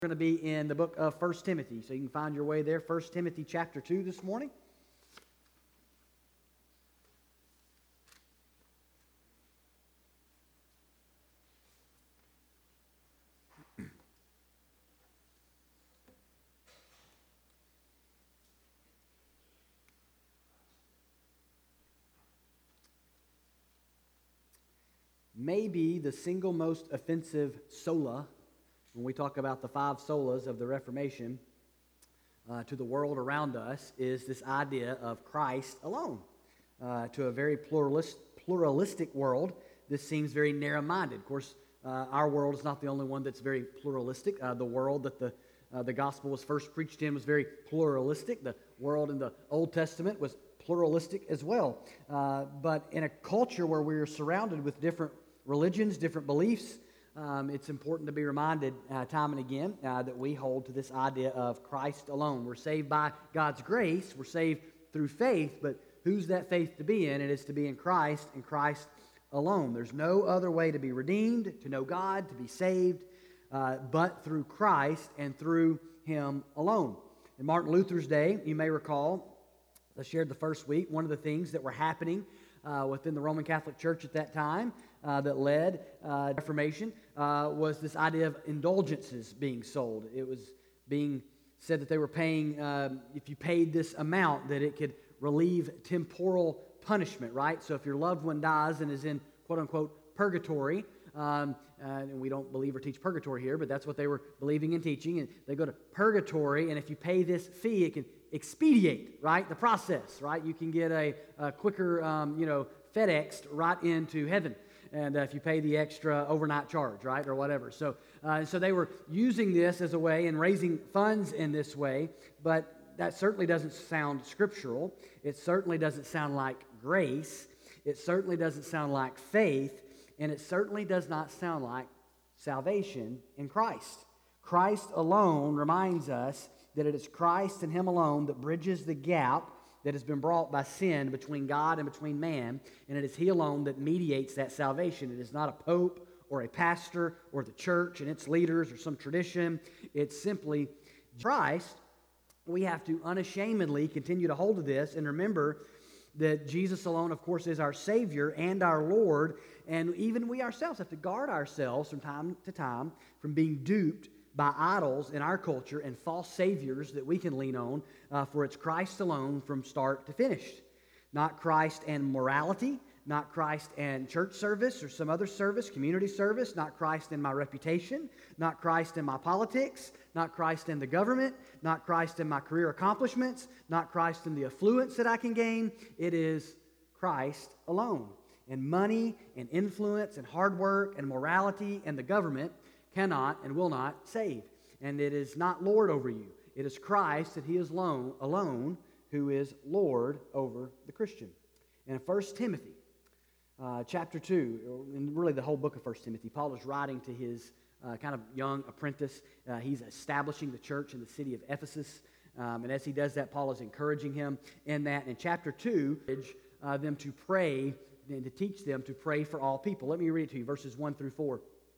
We're going to be in the book of 1 Timothy, so you can find your way there. 1 Timothy chapter 2 this morning. Maybe the single most offensive sola, when we talk about the five solas of the Reformation, to the world around us, is this idea of Christ alone. To a very pluralistic world, this seems very narrow-minded. Of course, our world is not the only one that's very pluralistic. The world that the gospel was first preached in was very pluralistic. The world in the Old Testament was pluralistic as well. But in a culture where we're surrounded with different religions, different beliefs, it's important to be reminded time and again that we hold to this idea of Christ alone. We're saved by God's grace. We're saved through faith, but who's that faith to be in? It is to be in Christ and Christ alone. There's no other way to be redeemed, to know God, to be saved, but through Christ and through Him alone. In Martin Luther's day, you may recall, I shared the first week, one of the things that were happening within the Roman Catholic Church at that time that led Reformation was this idea of indulgences being sold. It was being said that they were paying, if you paid this amount, that it could relieve temporal punishment, right? So if your loved one dies and is in quote-unquote purgatory, and we don't believe or teach purgatory here, but that's what they were believing and teaching, and they go to purgatory, and if you pay this fee, it can expedite, right, the process, right? You can get a quicker, FedExed right into heaven. And if you pay the extra overnight charge, right, or whatever. So they were using this as a way and raising funds in this way, but that certainly doesn't sound scriptural. It certainly doesn't sound like grace. It certainly doesn't sound like faith. And it certainly does not sound like salvation in Christ. Christ alone reminds us that it is Christ and Him alone that bridges the gap that has been brought by sin between God and between man, and it is He alone that mediates that salvation. It is not a pope or a pastor or the church and its leaders or some tradition. It's simply Christ. We have to unashamedly continue to hold to this and remember that Jesus alone, of course, is our Savior and our Lord, and even we ourselves have to guard ourselves from time to time from being duped by idols in our culture and false saviors that we can lean on, for it's Christ alone from start to finish. Not Christ and morality, not Christ and church service or some other service, community service, not Christ and my reputation, not Christ and my politics, not Christ and the government, not Christ and my career accomplishments, not Christ and the affluence that I can gain. It is Christ alone. And money and influence and hard work and morality and the government cannot and will not save. And it is not Lord over you. It is Christ that He is alone who is Lord over the Christian. And in 1 Timothy chapter 2, and really the whole book of 1 Timothy, Paul is writing to his kind of young apprentice. He's establishing the church in the city of Ephesus. And as he does that, Paul is encouraging him in that. In chapter 2, them to pray and to teach them to pray for all people. Let me read it to you, verses 1 through 4.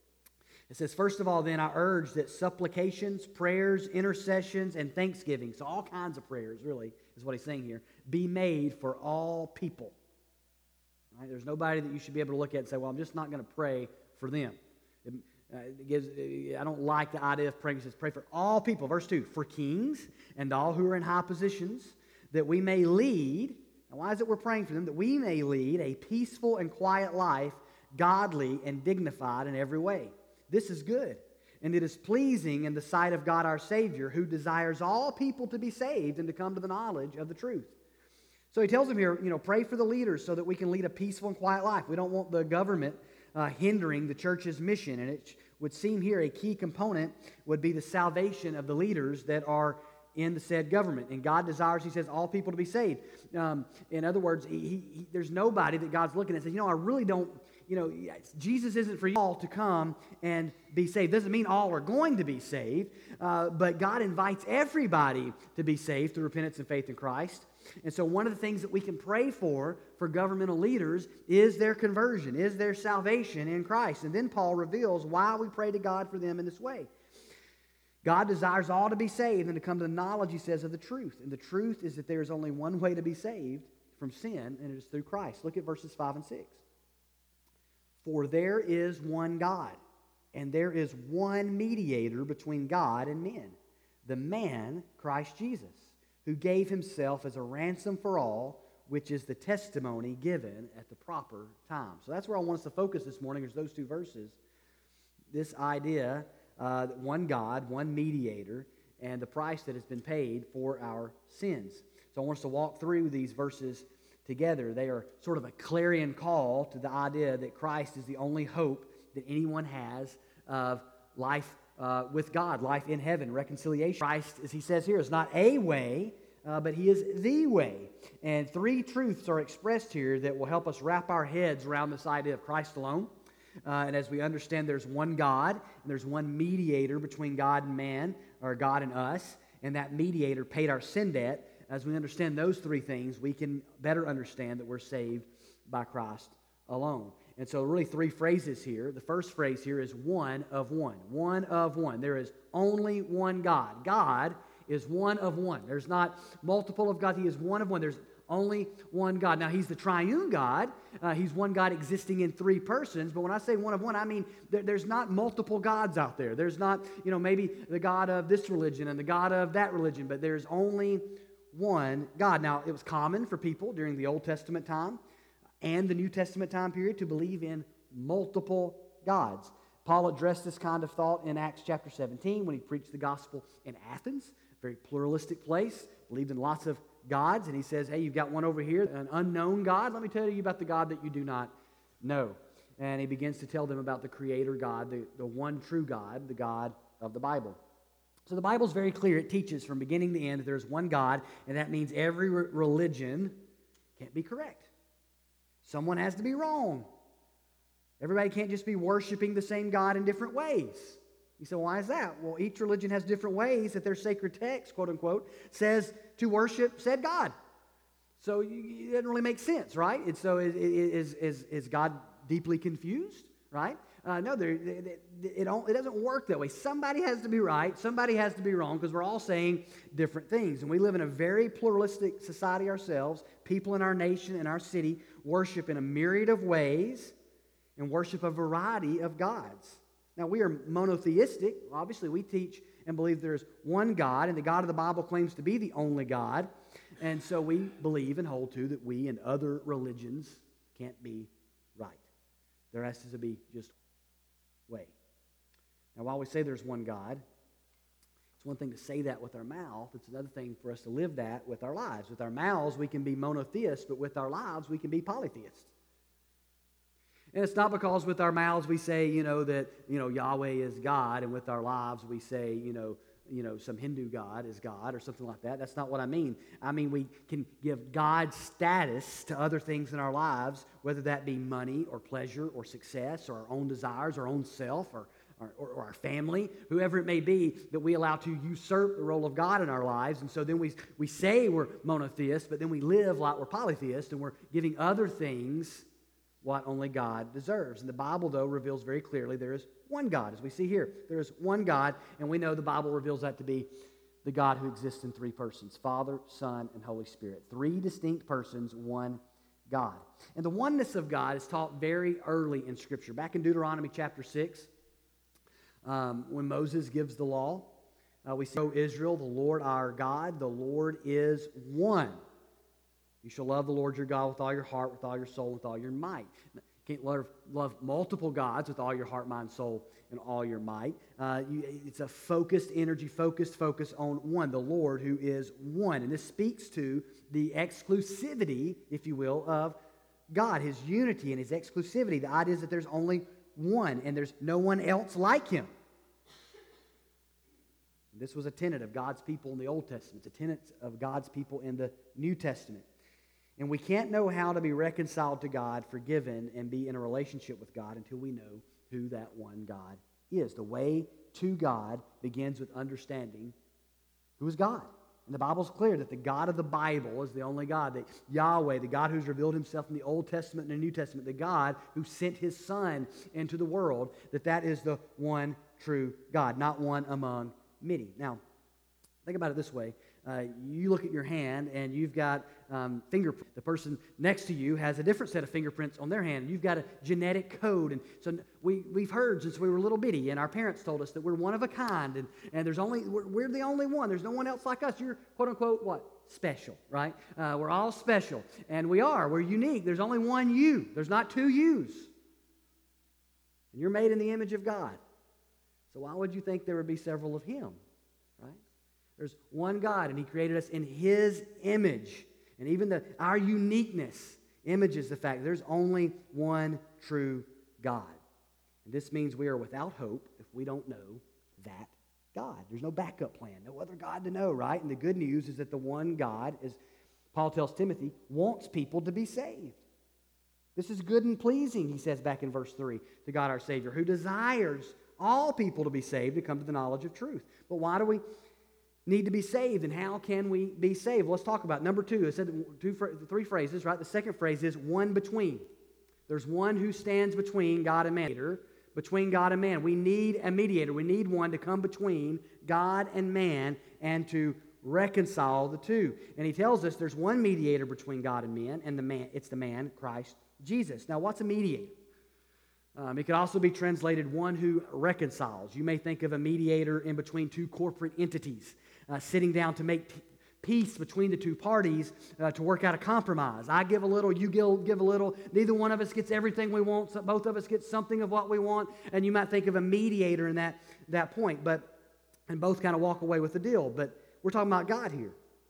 It says, first of all, then, I urge that supplications, prayers, intercessions, and thanksgiving, so all kinds of prayers, really, is what he's saying here, be made for all people. Right? There's nobody that you should be able to look at and say, well, I'm just not going to pray for them. I don't like the idea of praying. It says, pray for all people. Verse 2, for kings and all who are in high positions, that we may lead, and why is it we're praying for them? That we may lead a peaceful and quiet life, godly and dignified in every way. This is good, and it is pleasing in the sight of God our Savior, who desires all people to be saved and to come to the knowledge of the truth. So he tells them here, pray for the leaders so that we can lead a peaceful and quiet life. We don't want the government hindering the church's mission, and it would seem here a key component would be the salvation of the leaders that are in the said government. And God desires, He says, all people to be saved. In other words, there's nobody that God's looking at and says, I really don't, Jesus isn't for you all to come and be saved. Doesn't mean all are going to be saved, but God invites everybody to be saved through repentance and faith in Christ. And so one of the things that we can pray for governmental leaders is their conversion, is their salvation in Christ. And then Paul reveals why we pray to God for them in this way. God desires all to be saved and to come to the knowledge, he says, of the truth. And the truth is that there is only one way to be saved from sin, and it is through Christ. Look at verses 5 and 6. For there is one God, and there is one mediator between God and men, the man, Christ Jesus, who gave himself as a ransom for all, which is the testimony given at the proper time. So that's where I want us to focus this morning, is those two verses. This idea that one God, one mediator, and the price that has been paid for our sins. So I want us to walk through these verses together. They are sort of a clarion call to the idea that Christ is the only hope that anyone has of life with God, life in heaven, reconciliation. Christ, as he says here, is not a way, but he is the way. And three truths are expressed here that will help us wrap our heads around this idea of Christ alone. And as we understand there's one God, and there's one mediator between God and man, or God and us, and that mediator paid our sin debt. As we understand those three things, we can better understand that we're saved by Christ alone. And so really three phrases here. The first phrase here is one of one. One of one. There is only one God. God is one of one. There's not multiple of God. He is one of one. There's only one God. Now, he's the triune God. He's one God existing in three persons. But when I say one of one, I mean there's not multiple gods out there. There's not, maybe the God of this religion and the God of that religion. But there's only one God. Now, it was common for people during the Old Testament time and the New Testament time period to believe in multiple gods. Paul addressed this kind of thought in Acts chapter 17 when he preached the gospel in Athens, a very pluralistic place, believed in lots of gods, and he says, hey, you've got one over here, an unknown God. Let me tell you about the God that you do not know. And he begins to tell them about the Creator God, the one true God, the God of the Bible. So the Bible's very clear. It teaches from beginning to end that there's one God, and that means every religion can't be correct. Someone has to be wrong. Everybody can't just be worshiping the same God in different ways. You say, well, why is that? Well, each religion has different ways that their sacred text, quote unquote, says to worship said God. So it doesn't really make sense, right? And so is God deeply confused, right? No, it doesn't work that way. Somebody has to be right. Somebody has to be wrong, because we're all saying different things. And we live in a very pluralistic society ourselves. People in our nation and our city worship in a myriad of ways and worship a variety of gods. Now, we are monotheistic. Obviously, we teach and believe there's one God, and the God of the Bible claims to be the only God. And so we believe and hold to that we and other religions can't be right. There has to be just way. Now, while we say there's one God, it's one thing to say that with our mouth. It's another thing for us to live that with our lives. With our mouths, we can be monotheists, but with our lives, we can be polytheists. And it's not because with our mouths we say, that, Yahweh is God, and with our lives we say, some Hindu God is God or something like that. That's not what I mean. I mean, we can give God status to other things in our lives, whether that be money or pleasure or success or our own desires, our own self or our family, whoever it may be, that we allow to usurp the role of God in our lives. And so then we say we're monotheists, but then we live like we're polytheists, and we're giving other things what only God deserves. And the Bible, though, reveals very clearly there is one God, as we see here. There is one God, and we know the Bible reveals that to be the God who exists in three persons, Father, Son, and Holy Spirit. Three distinct persons, one God. And the oneness of God is taught very early in Scripture. Back in Deuteronomy chapter 6, when Moses gives the law, we see, O Israel, the Lord our God, the Lord is one. You shall love the Lord your God with all your heart, with all your soul, with all your might. You can't love multiple gods with all your heart, mind, soul, and all your might. It's a focused energy, focus on one, the Lord who is one. And this speaks to the exclusivity, if you will, of God, His unity and His exclusivity. The idea is that there's only one, and there's no one else like Him. This was a tenet of God's people in the Old Testament. It's a tenet of God's people in the New Testament. And we can't know how to be reconciled to God, forgiven, and be in a relationship with God until we know who that one God is. The way to God begins with understanding who is God. And the Bible's clear that the God of the Bible is the only God, that Yahweh, the God who's revealed Himself in the Old Testament and the New Testament, the God who sent His Son into the world, that is the one true God, not one among MIDI. Now, think about it this way. You look at your hand and you've got fingerprints. The person next to you has a different set of fingerprints on their hand. You've got a genetic code. And so we've heard since we were little bitty, and our parents told us that we're one of a kind, and we're the only one. There's no one else like us. You're, quote unquote, what? Special, right? We're all special. And we're unique. There's only one you. There's not two yous. And you're made in the image of God. So why would you think there would be several of Him, right? There's one God, and He created us in His image. And even our uniqueness images the fact there's only one true God. And this means we are without hope if we don't know that God. There's no backup plan, no other God to know, right? And the good news is that the one God, as Paul tells Timothy, wants people to be saved. This is good and pleasing, he says back in verse 3, to God our Savior, who desires all people to be saved, to come to the knowledge of truth. But why do we need to be saved, and how can we be saved? Well, let's talk about it. Number two. It said three phrases, right? The second phrase is one between. There's one who stands between God and man. Between God and man. We need a mediator. We need one to come between God and man and to reconcile the two. And he tells us there's one mediator between God and men, and it's the man, Christ Jesus. Now, what's a mediator? It could also be translated one who reconciles. You may think of a mediator in between two corporate entities, sitting down to make peace between the two parties to work out a compromise. I give a little, you give a little. Neither one of us gets everything we want. So both of us get something of what we want. And you might think of a mediator in that point, and both kind of walk away with the deal. But we're talking about God here.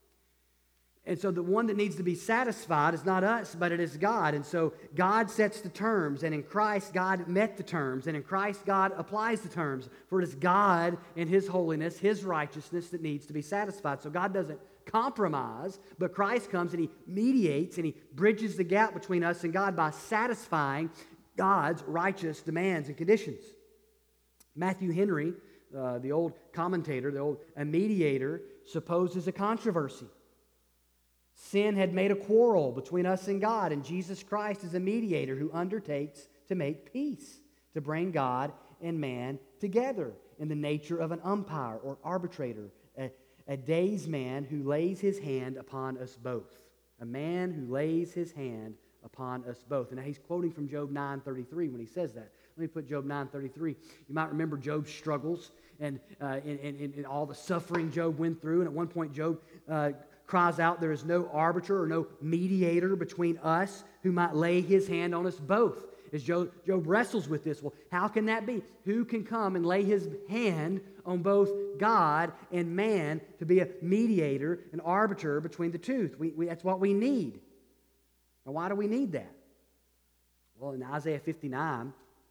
And so the one that needs to be satisfied is not us, but it is God. And so God sets the terms, and in Christ, God met the terms, and in Christ, God applies the terms. For it is God in His holiness, His righteousness that needs to be satisfied. So God doesn't compromise, but Christ comes and He mediates, and He bridges the gap between us and God by satisfying God's righteous demands and conditions. Matthew Henry, the old commentator, a mediator, supposes a controversy. Sin had made a quarrel between us and God, and Jesus Christ is a mediator who undertakes to make peace, to bring God and man together in the nature of an umpire or arbitrator, a daysman who lays his hand upon us both. A man who lays his hand upon us both. And now he's quoting from Job 9:33 when he says that. Let me put Job 9:33. You might remember Job's struggles and all the suffering Job went through. And at one point Job cries out, there is no arbiter or no mediator between us who might lay his hand on us both. As Job wrestles with this, well, how can that be? Who can come and lay his hand on both God and man to be a mediator, an arbiter between the two? That's what we need. Now, why do we need that? Well, in Isaiah 59,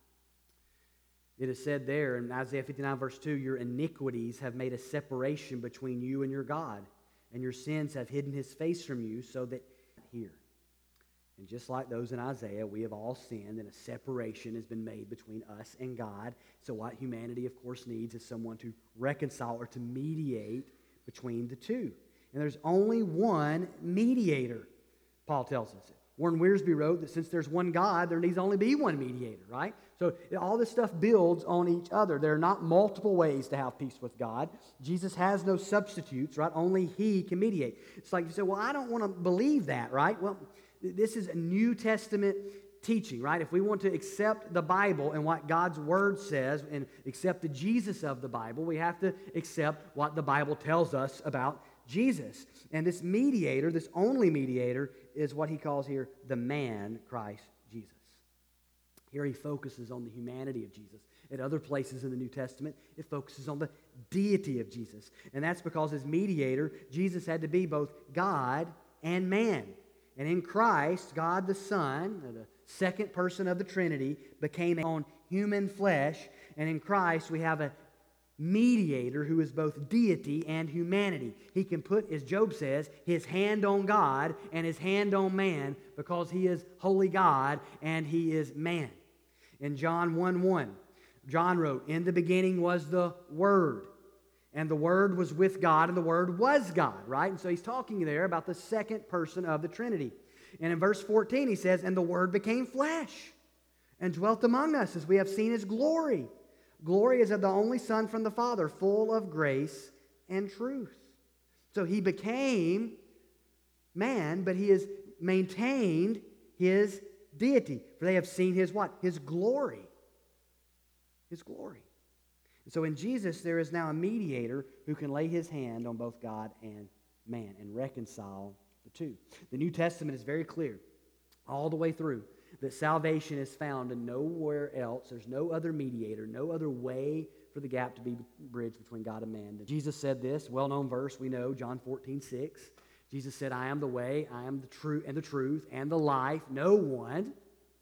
it is said there in Isaiah 59 verse 2, your iniquities have made a separation between you and your God, and your sins have hidden His face from you so that here. And just like those in Isaiah, we have all sinned, and a separation has been made between us and God. So what humanity, of course, needs is someone to reconcile or to mediate between the two. And there's only one mediator, Paul tells us. Warren Wiersbe wrote that since there's one God, there needs only be one mediator, right? So all this stuff builds on each other. There are not multiple ways to have peace with God. Jesus has no substitutes, right? Only He can mediate. It's like you say, well, I don't want to believe that, right? Well, this is a New Testament teaching, right? If we want to accept the Bible and what God's Word says and accept the Jesus of the Bible, we have to accept what the Bible tells us about Jesus. And this mediator, this only mediator, is what he calls here the man, Christ Jesus. Here he focuses on the humanity of Jesus. At other places in the New Testament, it focuses on the deity of Jesus. And that's because as mediator, Jesus had to be both God and man. And in Christ, God the Son, the second person of the Trinity, became on human flesh. And in Christ, we have a mediator who is both deity and humanity. He can put, as Job says, his hand on God and his hand on man because he is holy God and he is man. In John 1:1, John wrote, in the beginning was the Word, and the Word was with God, and the Word was God, right? And so he's talking there about the second person of the Trinity. And in verse 14 he says, and the Word became flesh and dwelt among us as we have seen His glory. Glory is of the only Son from the Father, full of grace and truth. So he became man, but he has maintained his deity. For they have seen his what? His glory. His glory. And so in Jesus, there is now a mediator who can lay his hand on both God and man and reconcile the two. The New Testament is very clear all the way through that salvation is found in nowhere else. There's no other mediator, no other way for the gap to be bridged between God and man. Jesus said this, well-known verse we know, John 14:6. Jesus said, I am the way, I am the truth, and the life. No one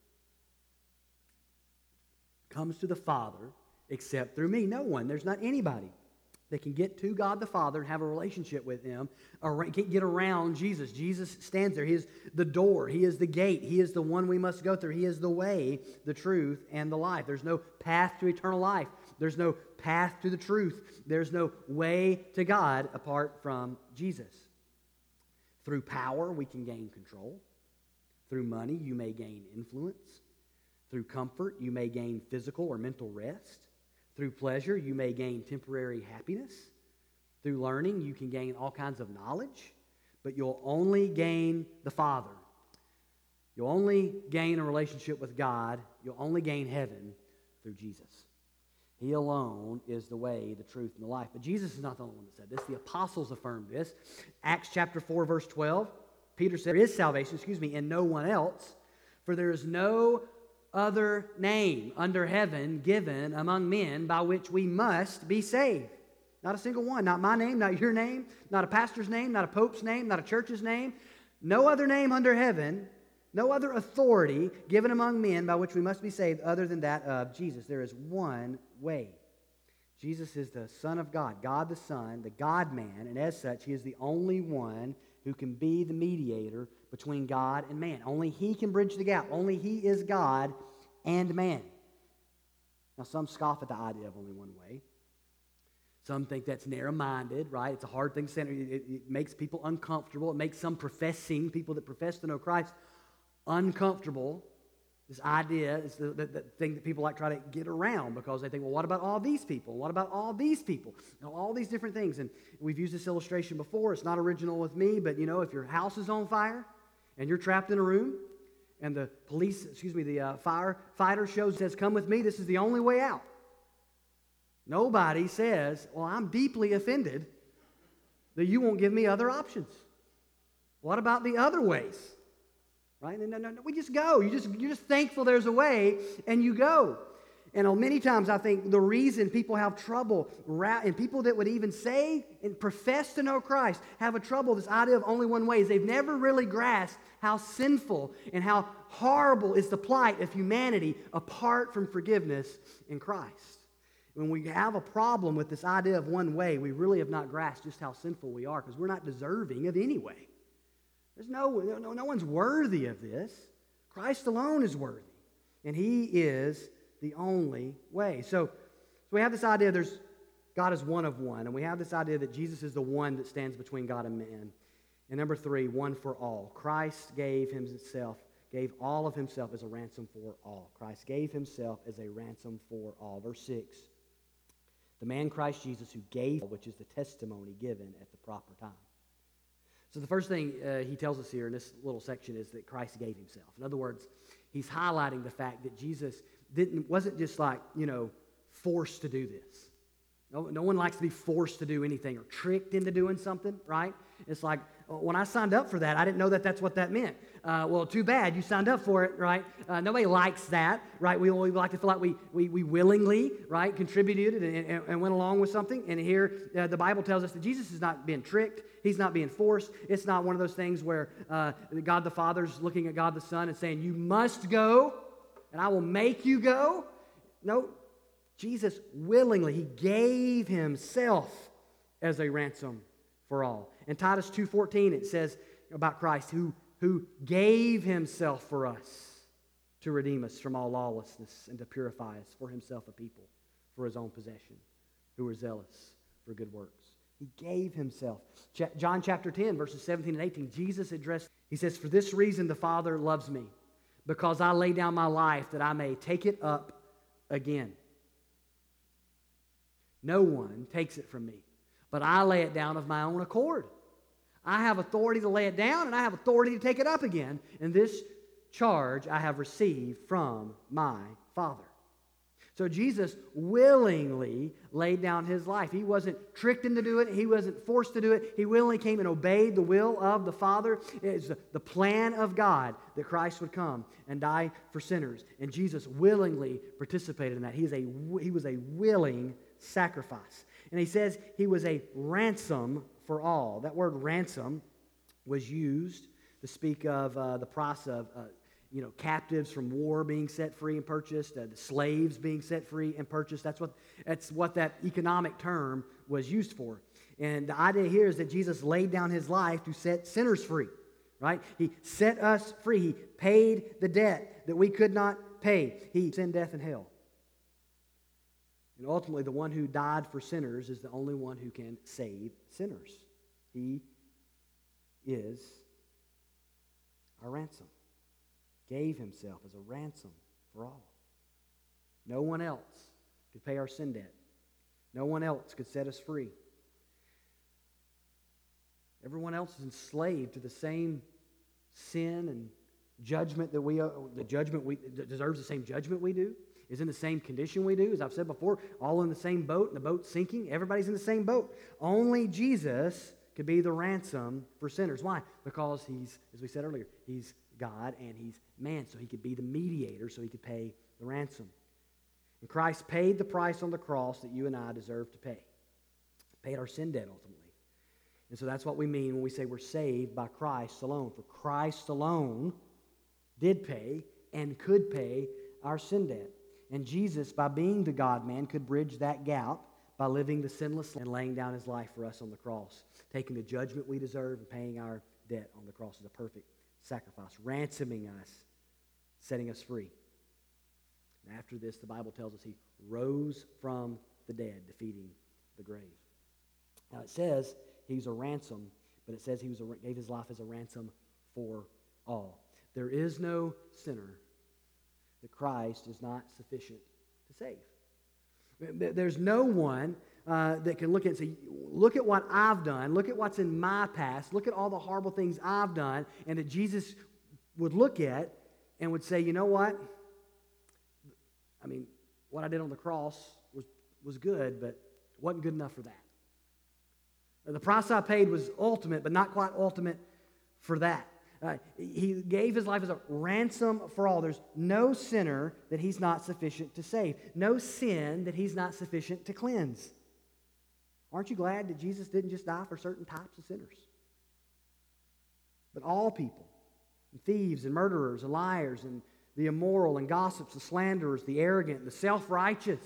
comes to the Father except through me. No one. There's not anybody that can get to God the Father and have a relationship with Him, or can't get around Jesus. Jesus stands there. He is the door. He is the gate. He is the one we must go through. He is the way, the truth, and the life. There's no path to eternal life. There's no path to the truth. There's no way to God apart from Jesus. Through power, we can gain control. Through money, you may gain influence. Through comfort, you may gain physical or mental rest. Through pleasure, you may gain temporary happiness. Through learning, you can gain all kinds of knowledge, but you'll only gain the Father. You'll only gain a relationship with God. You'll only gain heaven through Jesus. He alone is the way, the truth, and the life. But Jesus is not the only one that said this. The apostles affirmed this. Acts chapter 4, verse 12, Peter said, there is salvation, in no one else, for there is no other name under heaven given among men by which we must be saved. Not a single one. Not my name, not your name, not a pastor's name, not a pope's name, not a church's name. No other name under heaven, no other authority given among men by which we must be saved other than that of Jesus. There is one way. Jesus is the Son of God, God the Son, the God-man, and as such, He is the only one who can be the mediator between God and man. Only He can bridge the gap. Only He is God and man. Now, some scoff at the idea of only one way. Some think that's narrow-minded, right? It's a hard thing to say. It makes people uncomfortable. It makes some people that profess to know Christ, uncomfortable. This idea is the thing that people like try to get around because they think, well, what about all these people? What about all these people? All these different things. And we've used this illustration before. It's not original with me, but if your house is on fire and you're trapped in a room and the firefighter says, come with me, this is the only way out. Nobody says, well, I'm deeply offended that you won't give me other options. What about the other ways? Right? No, we just go. You're just thankful there's a way, and you go. And many times I think the reason people have trouble, and people that would even say and profess to know Christ have a trouble, this idea of only one way, is they've never really grasped how sinful and how horrible is the plight of humanity apart from forgiveness in Christ. When we have a problem with this idea of one way, we really have not grasped just how sinful we are because we're not deserving of any way. There's no one's worthy of this. Christ alone is worthy. And He is the only way. So we have this idea God is one of one. And we have this idea that Jesus is the one that stands between God and man. And number 3, one for all. Christ gave all of Himself as a ransom for all. Christ gave Himself as a ransom for all. Verse 6, the man Christ Jesus who gave, which is the testimony given at the proper time. So the first thing he tells us here in this little section is that Christ gave Himself. In other words, he's highlighting the fact that Jesus wasn't just forced to do this. No one likes to be forced to do anything or tricked into doing something, right? It's like, when I signed up for that, I didn't know that that's what that meant. Well, too bad. You signed up for it, right? Nobody likes that, right? We like to feel like we willingly, right, contributed and went along with something. And here, the Bible tells us that Jesus is not being tricked. He's not being forced. It's not one of those things where God the Father's looking at God the Son and saying, you must go, and I will make you go. No, Jesus willingly, He gave Himself as a ransom for all. In Titus 2:14, it says about Christ, who gave Himself for us to redeem us from all lawlessness and to purify us for Himself a people for His own possession, who are zealous for good works. He gave Himself. John chapter 10, verses 17 and 18, Jesus addressed, He says, for this reason the Father loves me, because I lay down my life that I may take it up again. No one takes it from me, but I lay it down of my own accord. I have authority to lay it down, and I have authority to take it up again. And this charge I have received from my Father. So Jesus willingly laid down his life. He wasn't tricked into doing it. He wasn't forced to do it. He willingly came and obeyed the will of the Father. It's the plan of God that Christ would come and die for sinners. And Jesus willingly participated in that. He was a willing sacrifice. And he says he was a ransom for all. That word ransom was used to speak of the price of captives from war being set free and purchased, the slaves being set free and purchased. That's what that economic term was used for. And the idea here is that Jesus laid down his life to set sinners free, right? He set us free. He paid the debt that we could not pay. He sinned death and hell. And ultimately, the one who died for sinners is the only one who can save sinners. He is our ransom. Gave himself as a ransom for all. No one else could pay our sin debt. No one else could set us free. Everyone else is enslaved to the same sin and judgment that we deserves the same judgment we do, is in the same condition we do. As I've said before, all in the same boat, and the boat's sinking. Everybody's in the same boat. Only Jesus could be the ransom for sinners. Why? Because he's, as we said earlier, he's God and he's man, so he could be the mediator, so he could pay the ransom. And Christ paid the price on the cross that you and I deserve to pay. Paid our sin debt ultimately. And so that's what we mean when we say we're saved by Christ alone. For Christ alone did pay and could pay our sin debt. And Jesus, by being the God-man, could bridge that gap by living the sinless life and laying down his life for us on the cross, taking the judgment we deserve and paying our debt on the cross as a perfect sacrifice, ransoming us, setting us free. And after this, the Bible tells us he rose from the dead, defeating the grave. Now it says he's a ransom, but it says he gave his life as a ransom for all. There is no sinner that Christ is not sufficient to save. There's no one that can look at and say, look at what I've done, look at what's in my past, look at all the horrible things I've done, and that Jesus would look at and would say, you know what? I mean, what I did on the cross was good, but wasn't good enough for that. The price I paid was ultimate, but not quite ultimate for that. He gave his life as a ransom for all. There's no sinner that he's not sufficient to save. No sin that he's not sufficient to cleanse. Aren't you glad that Jesus didn't just die for certain types of sinners? But all people, and thieves and murderers and liars and the immoral and gossips, the slanderers, the arrogant, the self-righteous.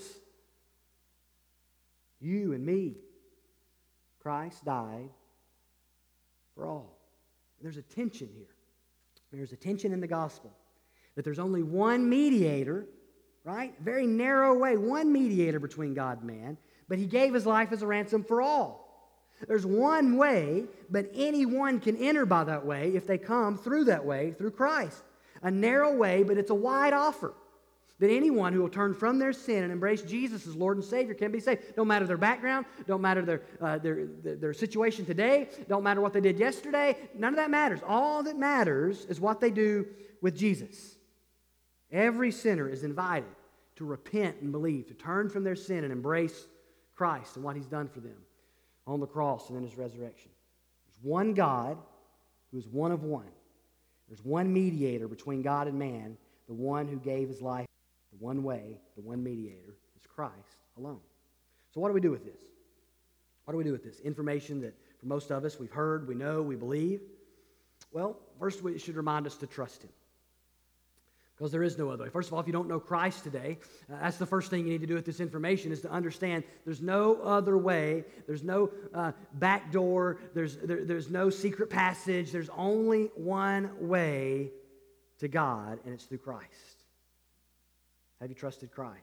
You and me. Christ died for all. There's a tension here. There's a tension in the gospel that there's only one mediator, right? Very narrow way, one mediator between God and man, but he gave his life as a ransom for all. There's one way, but anyone can enter by that way if they come through that way, through Christ. A narrow way, but it's a wide offer. That anyone who will turn from their sin and embrace Jesus as Lord and Savior can be saved. Don't matter their background, don't matter their situation today, don't matter what they did yesterday. None of that matters. All that matters is what they do with Jesus. Every sinner is invited to repent and believe, to turn from their sin and embrace Christ and what he's done for them on the cross and in his resurrection. There's one God who is one of one. There's one mediator between God and man, the one who gave his life. The one way, the one mediator is Christ alone. So what do we do with this? What do we do with this? Information that for most of us we've heard, we know, we believe. Well, first it should remind us to trust him. Because there is no other way. First of all, if you don't know Christ today, that's the first thing you need to do with this information is to understand there's no other way. There's no back door. There's no secret passage. There's only one way to God, and it's through Christ. Have you trusted Christ?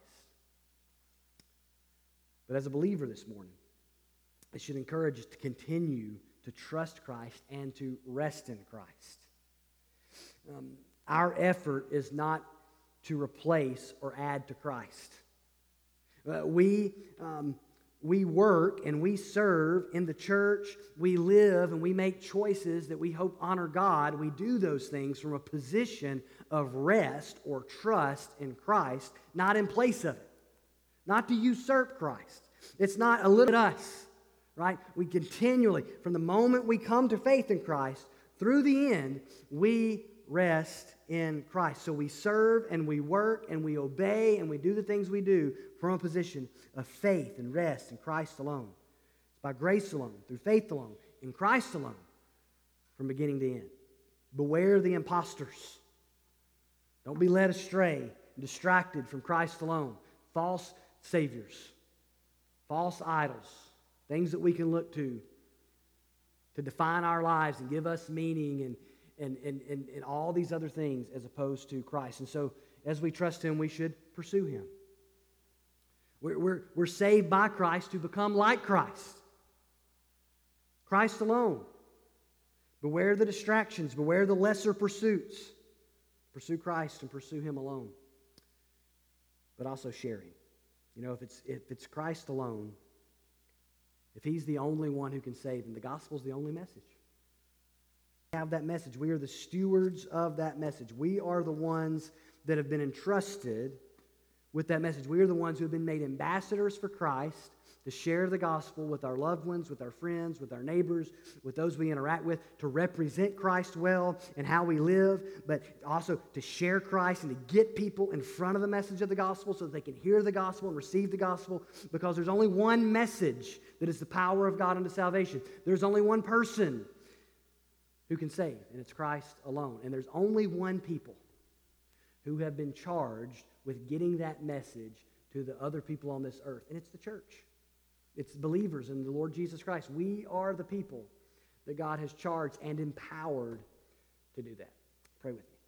But as a believer this morning, it should encourage us to continue to trust Christ and to rest in Christ. Our effort is not to replace or add to Christ. We we work and we serve in the church, we live and we make choices that we hope honor God, we do those things from a position of rest or trust in Christ, not in place of it, not to usurp Christ. It's not a little bit us, right? We continually, from the moment we come to faith in Christ, through the end, we rest in Christ. So we serve and we work and we obey and we do the things we do from a position of faith and rest in Christ alone. It's by grace alone, through faith alone, in Christ alone, from beginning to end. Beware the impostors. Don't be led astray and distracted from Christ alone. False saviors, false idols, things that we can look to define our lives and give us meaning and all these other things as opposed to Christ. And so as we trust Him, we should pursue Him. We're saved by Christ to become like Christ. Christ alone. Beware the distractions. Beware the lesser pursuits. Pursue Christ and pursue Him alone. But also sharing. You know, if it's Christ alone, if He's the only one who can save, then the gospel is the only message. We have that message. We are the stewards of that message. We are the ones that have been entrusted with that message. We are the ones who have been made ambassadors for Christ to share the gospel with our loved ones, with our friends, with our neighbors, with those we interact with, to represent Christ well in how we live, but also to share Christ and to get people in front of the message of the gospel so that they can hear the gospel and receive the gospel, because there's only one message that is the power of God unto salvation. There's only one person who can save, and it's Christ alone. And there's only one people who have been charged with getting that message to the other people on this earth, and it's the church. It's believers in the Lord Jesus Christ. We are the people that God has charged and empowered to do that. Pray with me.